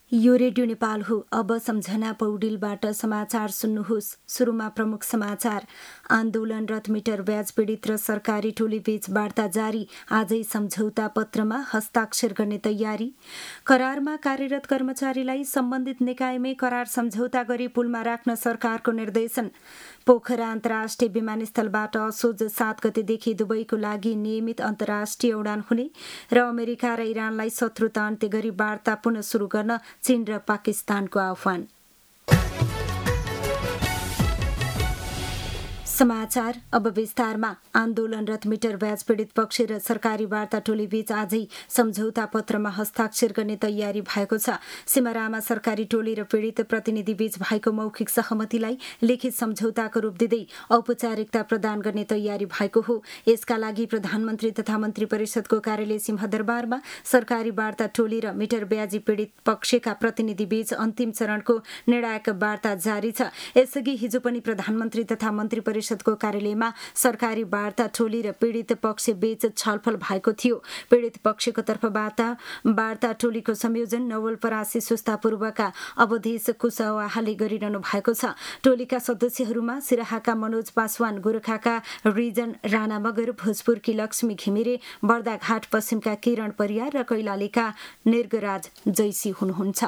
यो रेडियो नेपाल हो। अब सम्झना पौडेलबाट समाचार सुन्नुहोस्। सुरुमा प्रमुख समाचार। आन्दोलनरत मिटर ब्याज पीडित र सरकारी टोली बीच वार्ता जारी। आजै सम्झौता पत्रमा हस्ताक्षर गर्ने तयारी। करारमा कार्यरत कर्मचारीलाई सम्बन्धित निकायमै करार सम्झौता गरी पुलमा राख्न सरकारको निर्देशन। पोखरा अन्तर्राष्ट्रिय विमानस्थलबाट असोज 7 गतेदेखि दुबईको लागि नियमित अन्तर्राष्ट्रिय उडान हुने र अमेरिका र इरानलाई शत्रुता अन्त्य गरी वार्ता पुनः सुरु गर्न चीन र पाकिस्तानको आह्वान। समाचार अब विस्तारमा। आन्दोलनरत मिटर ब्याज पीडित पक्ष र सरकारी वार्ता टोली बीच आजै सम्झौता पत्रमा हस्ताक्षर गर्ने तयारी भएको छ। सिमरामा सरकारी टोली र पीडित प्रतिनिधि बीच भएको मौखिक सहमतिलाई लिखित सम्झौताको रूप दिँदै औपचारिकता प्रदान गर्ने तयारी भएको हो। यसका लागि प्रधानमन्त्री तथा मन्त्री परिषदको कार्यालय सिंहदरबारमा सरकारी वार्ता टोली र मिटर ब्याजी पीडित पक्षका प्रतिनिधि बीच अन्तिम चरणको निर्णायक वार्ता जारी छ। यसअघि हिजो पनि प्रधानमन्त्री तथा मन्त्री परिषदको कार्यालयमा सरकारी वार्ता टोली र पीडित पक्ष बीच छलफल भएको थियो। पीडित पक्षको तर्फबाट वार्ता टोलीको संयोजन नवलपरासी सुस्तापूर्वका अवधेश कुशवाहाले गरिरहनु भएको छ। टोलीका सदस्यहरूमा सिराहाका मनोज पासवान, गोरखाका रिजन राणा मगर, भोजपुरकी लक्ष्मी घिमिरे, बर्दाघाट पश्चिमका किरण परियार र कैलालीका निर्गराज जैसी हुनुहुन्छ।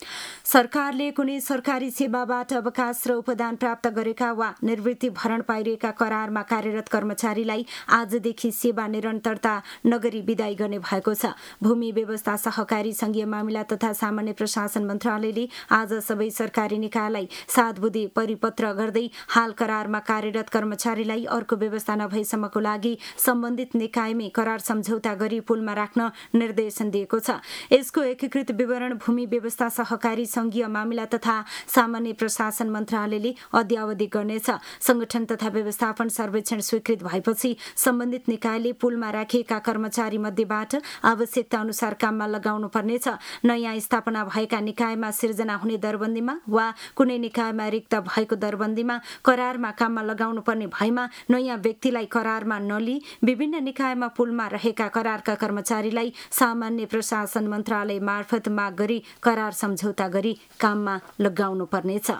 सरकारले कुनै सरकारी सेवाबाट अवकाश र उपदान प्राप्त गरेका वा निवृत्ति भरण पाइरहेका करारमा कार्यरत कर्मचारीलाई आजदेखि सेवा निरन्तरता नगरी विदाई गर्ने भएको छ। भूमि व्यवस्था, सहकारी संघीय मामिला तथा सामान्य प्रशासन मन्त्रालयले आज सबै सरकारी निकायलाई 7 बुँदे परिपत्र गर्दै हाल करारमा कार्यरत कर्मचारीलाई अर्को व्यवस्था नभएसम्मको लागि सम्बन्धित निकायमै करार सम्झौता गरी पुलमा राख्न निर्देशन दिएको छ। यसको एकीकृत विवरण भूमि व्यवस्था, सहकारी संघीय मामिला तथा सामान्य प्रशासन मन्त्रालयले अद्यावधि गर्नेछ। संगठन तथा व्यवस्थापन सर्वेक्षण स्वीकृत भएपछि सम्बन्धित निकायले पुलमा राखिएका कर्मचारी मध्येबाट आवश्यकता अनुसार काममा लगाउनु पर्नेछ। नयाँ स्थापना भएका निकायमा सिर्जना हुने दरबन्दीमा वा कुनै निकायमा रिक्त भएको दरबन्दीमा करारमा काममा लगाउनु पर्ने भएमा नयाँ व्यक्तिलाई करारमा नलिई विभिन्न निकायमा पुलमा रहेका करारका कर्मचारीलाई सामान्य प्रशासन मन्त्रालय मार्फत माग गरी करार सम्झौता गरी काममा लगाउनु पर्नेछ।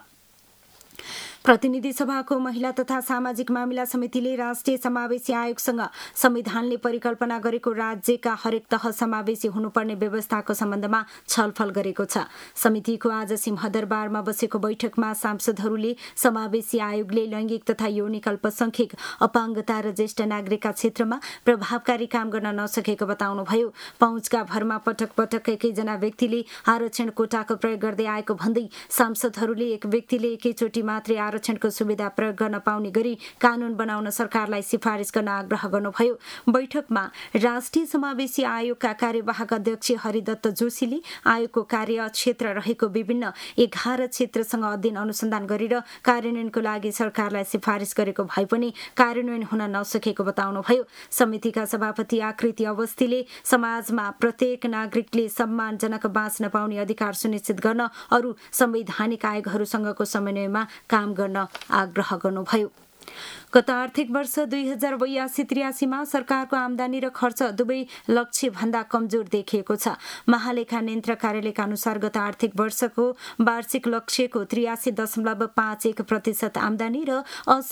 प्रतिनिधि सभाको महिला तथा सामाजिक मामिला समितिले राष्ट्रिय समावेशी आयोगसँग संविधानले परिकल्पना गरेको राज्यका हरेक तह समावेशी हुनुपर्ने व्यवस्थाको सम्बन्धमा छलफल गरेको छ। समितिको आज सिंहदरबारमा बसेको बैठकमा सांसदहरूले समावेशी आयोगले लैङ्गिक तथा यौनिक अल्पसंख्यक, अपाङ्गता र ज्येष्ठ नागरिकका क्षेत्रमा प्रभावकारी काम गर्न नसकेको बताउनुभयो। पहुँचका भरमा पटक पटक एकैजना व्यक्तिले आरक्षण कोटाको प्रयोग गर्दै आएको भन्दै सांसदहरूले एक व्यक्तिले एकैचोटि मात्रै आरक्षणको सुविधा प्रयोग गर्न पाउने गरी कानून बनाउन सरकारलाई सिफारिस गर्न आग्रह गर्नुभयो। बैठकमा राष्ट्रिय समावेशी आयोगका कार्यवाहक अध्यक्ष हरिदत्त जोशीले आयोगको कार्य क्षेत्र रहेको विभिन्न 11 क्षेत्रसँग अध्ययन अनुसन्धान गरेर कार्यान्वयनको लागि सरकारलाई सिफारिस गरेको भए पनि कार्यान्वयन हुन नसकेको बताउनुभयो। समितिका सभापति आकृति अवस्थीले समाजमा प्रत्येक नागरिकले सम्मानजनक बाँच्न पाउने अधिकार सुनिश्चित गर्न अरू संवैधानिक आयोगहरूसँगको समन्वयमा काम गर्न आग्रह गर्नुभयो। गत आर्थिक वर्ष 2082-83 सरकारको आमदानी र खर्च दुवै लक्ष्य भन्दा कमजोर देखिएको छ। महालेखा नियन्त्रक कार्यालयका अनुसार गत आर्थिक वर्षको वार्षिक लक्ष्यको 83.51% आमदानी र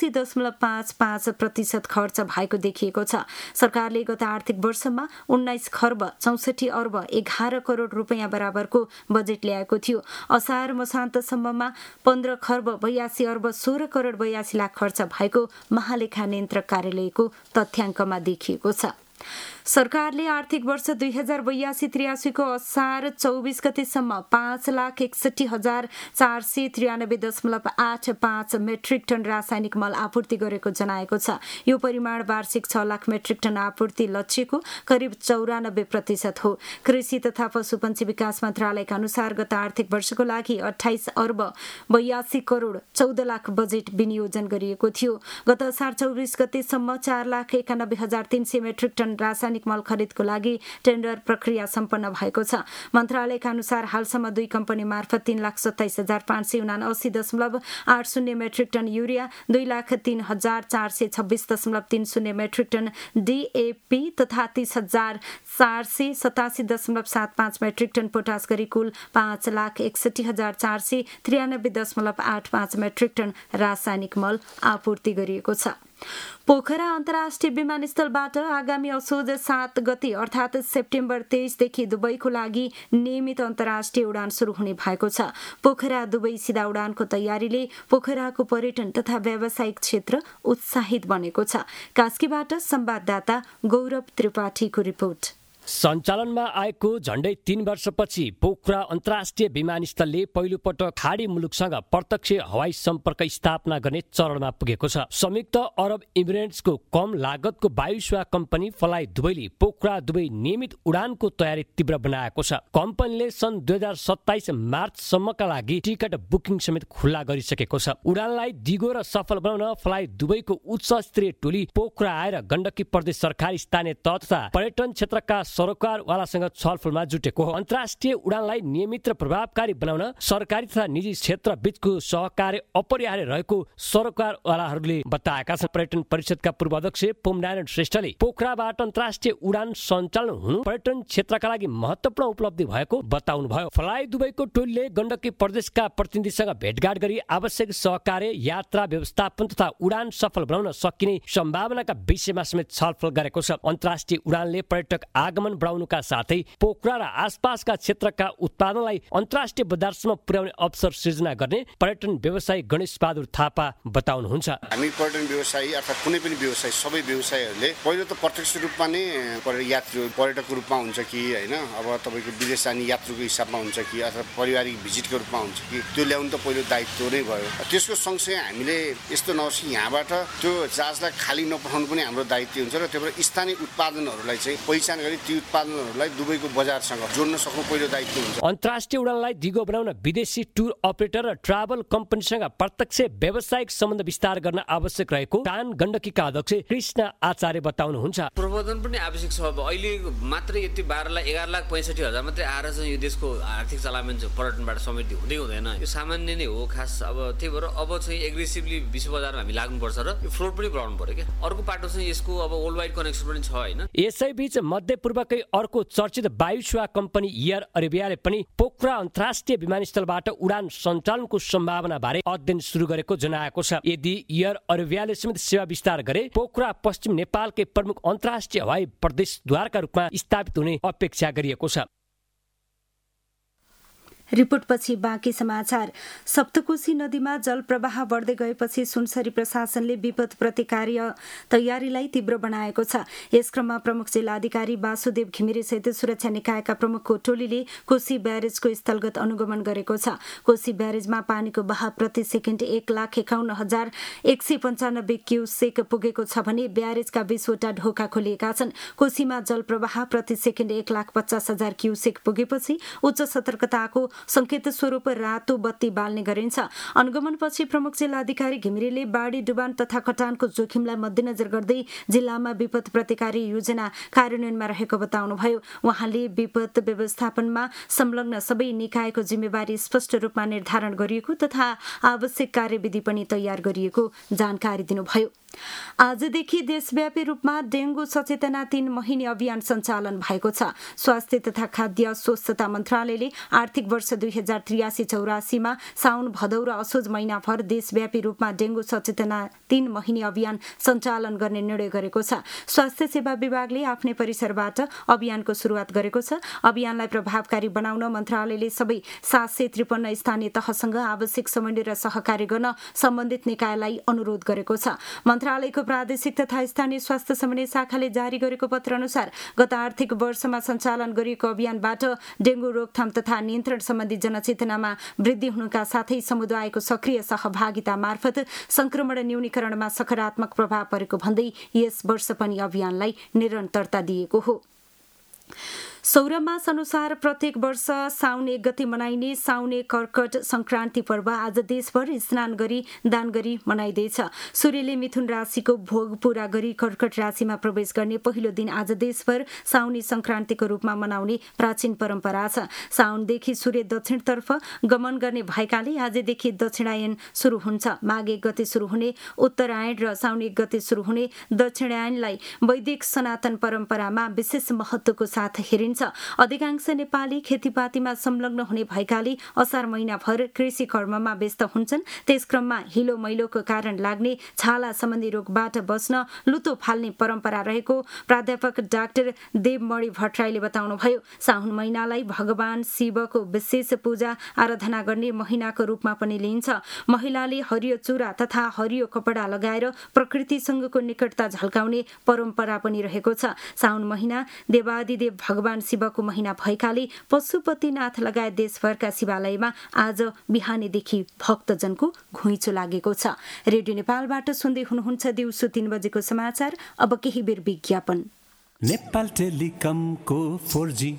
80.55% खर्च भएको देखिएको छ। सरकारले गत आर्थिक वर्षमा 19 खर्ब 64 अर्ब 11 करोड रुपियाँ बराबरको बजेट ल्याएको थियो। असार मसान्तसम्ममा 15 खर्ब 82 अर्ब 16 करोड 82 लाख खर्च भएको महालेखा नियन्त्रक कार्यालयको तथ्याङ्कमा देखिएको छ। सरकारले आर्थिक वर्ष 2082-83 को असार 24 गतेसम्म 5,61,493.85 मेट्रिक टन रासायनिक मल आपूर्ति गरेको जनाएको छ। यो परिमाण वार्षिक 6 लाख मेट्रिक टन आपूर्ति लक्ष्यको करिब 94% हो। कृषि तथा पशुपन्छी विकास मन्त्रालयका अनुसार गत आर्थिक वर्षको लागि 28 अर्ब 82 करोड 14 लाख बजेट विनियोजन गरिएको थियो। गत असार 24 गतेसम्म 4,91,300 मेट्रिक टन रासायनिक रासायनिक मल खरिदको लागि टेन्डर प्रक्रिया सम्पन्न भएको छ। मन्त्रालयका अनुसार हालसम्म 2 कम्पनी मार्फत 3,27,579.80 metric ton urea, 2,03,426.30 metric ton DAP तथा 30,487.75 मेट्रिक टन पोटास गरी कुल 5,61,493.85 मेट्रिक टन रासायनिक मल आपूर्ति गरिएको छ। पोखरा अन्तर्राष्ट्रिय विमानस्थलबाट आगामी असोज 7 गते अर्थात् सेप्टेम्बर 23 देखि दुबईको लागि नियमित अन्तर्राष्ट्रिय उडान सुरु हुने भएको छ। पोखरा दुबई सिधा उडानको तयारीले पोखराको पर्यटन तथा व्यावसायिक क्षेत्र उत्साहित बनेको छ। कास्कीबाट संवाददाता गौरव त्रिपाठीको रिपोर्ट। सञ्चालनमा आएको झण्डै 3 वर्षपछि पोखरा अन्तर्राष्ट्रिय विमानस्थलले पहिलोपटक खाडी मुलुकसँग प्रत्यक्ष हवाई सम्पर्क स्थापना गर्ने चरणमा पुगेको छ। संयुक्त अरब इमिरेट्सको कम लागतको वायु सेवा कम्पनी फ्लाइ दुबईले पोखरा दुबई नियमित उडानको तयारी तीव्र बनाएको छ। कम्पनीले सन् 2027 मार्चसम्मका लागि टिकट बुकिङ समेत खुल्ला गरिसकेको छ। उडानलाई दिगो र सफल बनाउन फ्लाइ दुबईको उच्च स्तरीय टोली पोखरा आएर गण्डकी प्रदेश सरकार, स्थानीय तह तथा पर्यटन क्षेत्रका सरोकारवालासँग छलफलमा जुटेको हो। अन्तर्राष्ट्रिय उडानलाई नियमित र प्रभावकारी बनाउन सरकारी तथा निजी क्षेत्र बीचको सहकार्य अपरिहार्य रहेको सरोकारवालाहरूले बताएका छन्। पर्यटन परिषदका पूर्व अध्यक्ष पोमनारायण श्रेष्ठले पोखराबाट अन्तर्राष्ट्रिय उडान सञ्चालन हुनु पर्यटन क्षेत्रका लागि महत्त्वपूर्ण उपलब्धि भएको बताउनुभयो। फ्लाइ दुबईको टोलीले गण्डकी प्रदेशका प्रतिनिधिसँग भेटघाट गरी आवश्यक सहकार्य, यात्रा व्यवस्थापन तथा उडान सफल बनाउन सकिने सम्भावनाका विषयमा समेत छलफल गरेको छ। अन्तर्राष्ट्रिय उडानले पर्यटक आगमन बढाउनुका साथै पोखरा र आसपासका क्षेत्रका उत्पादनलाई अन्तर्राष्ट्रिय बजारसम्म पुर्याउने अवसर सृजना गर्ने पर्यटन व्यवसायी गणेश बहादुर थापा बताउनुहुन्छ। हामी पर्यटन व्यवसायी अर्थात् कुनै पनि व्यवसाय, सबै व्यवसायहरूले पहिलो त प्रत्यक्ष रूपमा नै पर्यटकको रूपमा हुन्छ कि होइन, अब तपाईँको विदेश जाने यात्रुको हिसाबमा हुन्छ कि अथवा पारिवारिक भिजिटको रूपमा हुन्छ कि, त्यो ल्याउनु त पहिलो दायित्व नै भयो। त्यसको सँगसँगै हामीले यस्तो नहोस् कि यहाँबाट त्यो जहाजलाई खाली नपठाउनु पनि हाम्रो दायित्व हुन्छ र त्यही भएर स्थानीय उत्पादनहरूलाई चाहिँ पहिचान गरी ती उत्पादनहरूलाई दुबईको बजारसँग जोड्न सक्नु पहिलो दायित्व हुन्छ। अन्तर्राष्ट्रिय उडानलाई दिगो बनाउन विदेशी टुर अपरेटर र ट्राभल कम्पनीसँग प्रत्यक्ष व्यावसायिक सम्बन्ध विस्तार गर्न आवश्यक रहेको टान गण्डकीका अध्यक्ष कृष्ण आचार्य बताउनुहुन्छ। प्रबन्धन पनि आवश्यक छ। अब अहिले मात्रै यति 11,65,000 मात्रै आएर चाहिँ यो देशको आर्थिक चलायमान चाहिँ पर्यटनबाट समेत हुँदै हुँदैन। यो सामान्य नै हो खास। अब त्यही भएर अब चाहिँ एग्रेसिभली विश्व बजारमा हामी लाग्नुपर्छ र यो फ्लोट पनि बढाउनु पर्यो क्या। अर्को पाटो चाहिँ यसको अब वर्ल्ड वाइड कनेक्सन पनि छ होइन। यसैबीच मध्यपूर्वकै अर्को चर्चित वायु सेवा कम्पनी एयर अरेबियाले पनि पोखरा अन्तर्राष्ट्रिय विमानस्थलबाट उडान सञ्चालनको सम्भावना बारे अध्ययन सुरु गरेको जनाएको छ। यदि एयर अरेबियाले समेत सेवा विस्तार गरे पोखरा पश्चिम नेपालकै प्रमुख अन्तर्राष्ट्रिय हवाई प्रवेशद्वारका रूपमा स्थापित हुने अपेक्षा गरिएको छ। रिपोर्टपछि बाँकी समाचार। सप्तकोशी नदीमा जलप्रवाह बढ्दै गएपछि सुनसरी प्रशासनले विपद प्रतिकार तयारीलाई तीव्र बनाएको छ। यस क्रममा प्रमुख जिल्लाधिकारी वासुदेव घिमिरे सहित सुरक्षा निकायका प्रमुखको टोलीले कोशी ब्यारेजको स्थलगत अनुगमन गरेको छ। कोशी ब्यारेजमा पानीको बहाव प्रति सेकेन्ड 1,51,195 क्युसेक पुगेको छ भने ब्यारेजका 20 वटा ढोका खोलिएका छन्। कोशीमा जलप्रवाह प्रति सेकेन्ड 1,50,000 क्युसेक पुगेपछि उच्च सतर्कताको संकेत स्वरूप रातो बत्ती बाल्ने गरिन्छ। अनुगमनपछि प्रमुख जिल्लाधिकारी घिमिरेले बाढी, डुबान तथा कटानको जोखिमलाई मध्यनजर गर्दै जिल्लामा विपद प्रतिकारी योजना कार्यान्वयनमा रहेको बताउनुभयो। उहाँले विपद व्यवस्थापनमा संलग्न सबै निकायको जिम्मेवारी स्पष्ट रूपमा निर्धारण गरिएको तथा आवश्यक कार्यविधि पनि तयार गरिएको जानकारी दिनुभयो। आजदेखि देशव्यापी रूपमा डेंगू सचेतना 3 महिने अभियान सञ्चालन भएको छ। स्वास्थ्य तथा खाद्य स्वच्छता मन्त्रालयले आर्थिक वर्ष 2083-84 मा साउन, भदौ र असोज महिनाभर देशव्यापी रूपमा डेंगू सचेतना 3 महिने अभियान सञ्चालन गर्ने निर्णय गरेको छ। स्वास्थ्य सेवा विभागले आफ्नै परिसरबाट अभियानको सुरुवात गरेको छ। अभियानलाई प्रभावकारी बनाउन मन्त्रालयले सबै 753 स्थानीय तहसँग आवश्यक समन्वय र सहकार्य गर्न सम्बन्धित निकायलाई अनुरोध गरेको छ। मन्त्रालयको प्रादेशिक तथा स्थानीय स्वास्थ्य समन्वय शाखाले जारी गरेको पत्र अनुसार गत आर्थिक वर्षमा सञ्चालन गरिएको अभियानबाट डेंगू रोकथाम तथा नियन्त्रण सम्बन्धी जनचेतनामा वृद्धि हुनुका साथै समुदायको सक्रिय सहभागिता मार्फत संक्रमण न्यूनीकरणमा सकारात्मक प्रभाव परेको भन्दै यस वर्ष पनि अभियानलाई निरन्तरता दिएको हो। सौरमास अनुसार प्रत्येक वर्ष साउन 1 गते मनाइने साउने कर्कट संक्रान्ति पर्व आज देशभर स्नान गरी दान गरी मनाइँदैछ। सूर्यले मिथुन राशिको भोग पूरा गरी कर्कट राशिमा प्रवेश गर्ने पहिलो दिन आज देशभर साउनी संक्रान्तिको रूपमा मनाउने प्राचीन परम्परा छ। साउनदेखि सूर्य दक्षिणतर्फ गमन गर्ने भएकाले आजदेखि दक्षिणायन सुरु हुन्छ। माघ 1 गते सुरु हुने उत्तरायण र साउन 1 गते सुरु हुने दक्षिणायनलाई वैदिक सनातन परम्परामा विशेष महत्त्वको साथ हेरिन्छ। अधिकांश नेपाली खेतीपातीमा संलग्न हुने भएकाले असार महिनाभर कृषि कर्ममा व्यस्त हुन्छन्। त्यसक्रममा हिलो मैलोको कारण लाग्ने छाला सम्बन्धी रोगबाट बच्न लुतो फाल्ने परम्परा रहेको प्राध्यापक डाक्टर देवमणि भट्टराईले बताउनुभयो। साउन महिनालाई भगवान शिवको विशेष पूजा आराधना गर्ने महिनाको रूपमा पनि लिइन्छ। महिलाले हरियो चुरा तथा हरियो कपडा लगाएर प्रकृतिसँगको निकटता झल्काउने परम्परा पनि रहेको छ। साउन महिना देवादिदेव भगवान शिवको महिना भएकाले पशुपतिनाथ लगायत देशभरका शिवालयमा आज बिहानीदेखि भक्तजनको घुइँचो लागेको छ। रेडियो नेपालबाट सुन्दै हुनुहुन्छ दिउँसो 3 बजेको समाचार। अब केही बेर विज्ञापन। नेपाल टेलिकमको 4G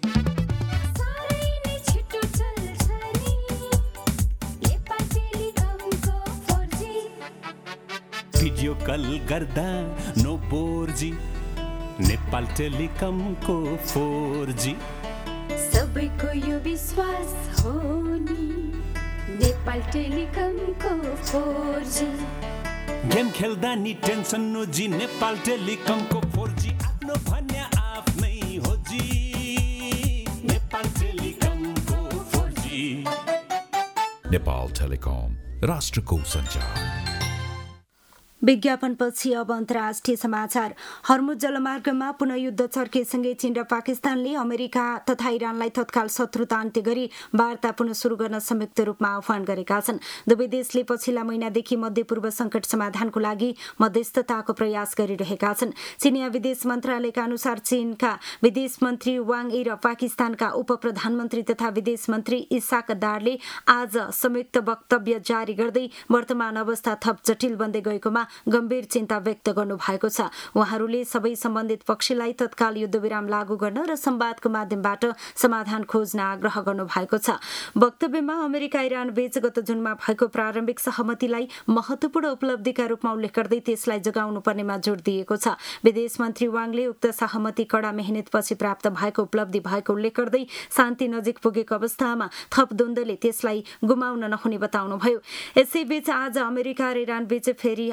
भिडियो कल गर्दा नो बोर्जी। नेपाल टेलिकमको 4G सबैको यो विश्वास हो नि नेपाल टेलिकमको 4G। गेम खेल्दा नि टेन्सन नोजी नेपाल टेलिकमको 4G आफ्नो भन्या आफ्नै हो जी। नेपाल टेलिकमको 4G। नेपाल टेलिकम राष्ट्रको सञ्चार। विज्ञापनपछि अब अन्तर्राष्ट्रिय समाचार। हर्मुज जलमार्गमा पुनः युद्ध चर्केसँगै चीन र पाकिस्तानले अमेरिका तथा इरानलाई तत्काल शत्रुता अन्त्य गरी वार्ता पुनः सुरु गर्न संयुक्त रूपमा आह्वान गरेका छन्। दुवै देशले पछिल्ला महिनादेखि मध्यपूर्व संकट समाधानको लागि मध्यस्थताको प्रयास गरिरहेका छन्। चिनिया विदेश मन्त्रालयका अनुसार चीनका विदेश मन्त्री वाङ यी र पाकिस्तानका उप प्रधानमन्त्री तथा विदेश मन्त्री इसाक दारले आज संयुक्त वक्तव्य जारी गर्दै वर्तमान अवस्था थप जटिल बन्दै गएकोमा गम्भीर चिन्ता व्यक्त गर्नु भएको छ। उहाँहरूले सबै सम्बन्धित पक्षलाई तत्काल युद्धविराम लागू गर्न र संवादको माध्यमबाट समाधान खोज्न आग्रह गर्नु भएको छ। वक्तव्यमा अमेरिका इरान बीच गत जुनमा भएको प्रारम्भिक सहमतिलाई महत्वपूर्ण उपलब्धिका रूपमा उल्लेख गर्दै त्यसलाई जगाउनु पर्नेमा जोड दिएको छ। विदेश मन्त्री वाङले उक्त सहमति कडा मेहनतपछि प्राप्त भएको उपलब्धि भएको उल्लेख गर्दै शान्ति नजिक पुगेको अवस्थामा थप द्वन्द्वले त्यसलाई गुमाउन नहुने बताउनुभयो। यसैबीच आज अमेरिका र इरान बीच फेरि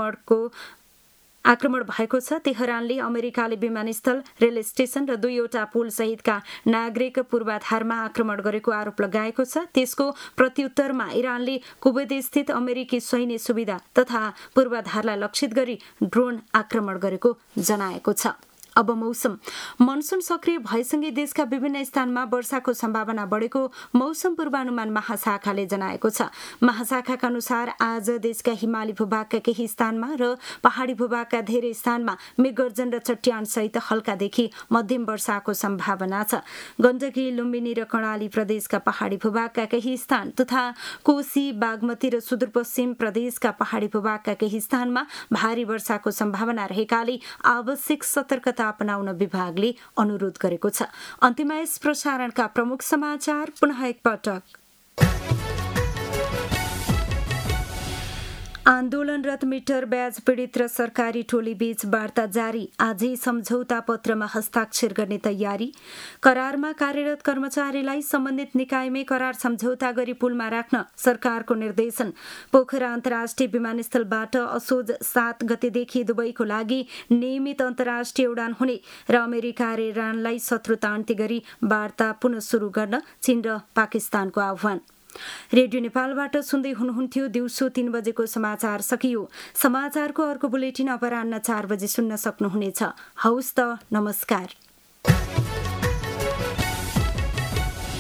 आक्रमण भएको छ। तेहरानले अमेरिकाले विमानस्थल, रेल स्टेशन र 2वटा पुल सहितका नागरिक पूर्वाधारमा आक्रमण गरेको आरोप लगाएको छ। त्यसको प्रत्युत्तरमा इरानले कुवैत स्थित अमेरिकी सैन्य सुविधा तथा पूर्वाधारलाई लक्षित गरी ड्रोन आक्रमण गरेको जनाएको छ। अब मौसम। मनसुन सक्रिय भएसँगै देशका विभिन्न स्थानमा वर्षाको सम्भावना बढेको मौसम पूर्वानुमान महाशाखाले जनाएको छ। महाशाखाका अनुसार आज देशका हिमाली भूभागका केही स्थानमा र पहाडी भूभागका धेरै स्थानमा मेघगर्जन र चट्याङ सहित हल्कादेखि मध्यम वर्षाको सम्भावना छ। गण्डकी, लुम्बिनी र कर्णाली प्रदेशका पहाडी भूभागका केही स्थान तथा कोशी, बागमती र सुदूरपश्चिम प्रदेशका पहाडी भूभागका केही स्थानमा भारी वर्षाको सम्भावना रहेकाले आवश्यक सतर्कता अपनाउन विभागले अनुरोध गरेको छ। अन्त्यमा यस प्रसारणका प्रमुख समाचार पुनः एकपटक। आन्दोलनरत मिटर ब्याज पीडित र सरकारी टोली बीच वार्ता जारी। आजै सम्झौता पत्रमा हस्ताक्षर गर्ने तयारी। करारमा कार्यरत कर्मचारीलाई सम्बन्धित निकायमै करार सम्झौता गरी पुलमा राख्न सरकारको निर्देशन। पोखरा अन्तर्राष्ट्रिय विमानस्थलबाट असोज 7 गतेदेखि दुबईको लागि नियमित अन्तर्राष्ट्रिय उडान हुने र अमेरिका र इरानलाई शत्रुता अन्त्य गरी वार्ता पुनः सुरु गर्न चीन र पाकिस्तानको आह्वान। रेडियो नेपालबाट सुन्दै हुनुहुन्थ्यो दिउँसो 3 बजेको समाचार सकियो। समाचारको अर्को बुलेटिन अपराह्न 4 बजे सुन्न सक्नुहुनेछ। हौस् त, नमस्कार।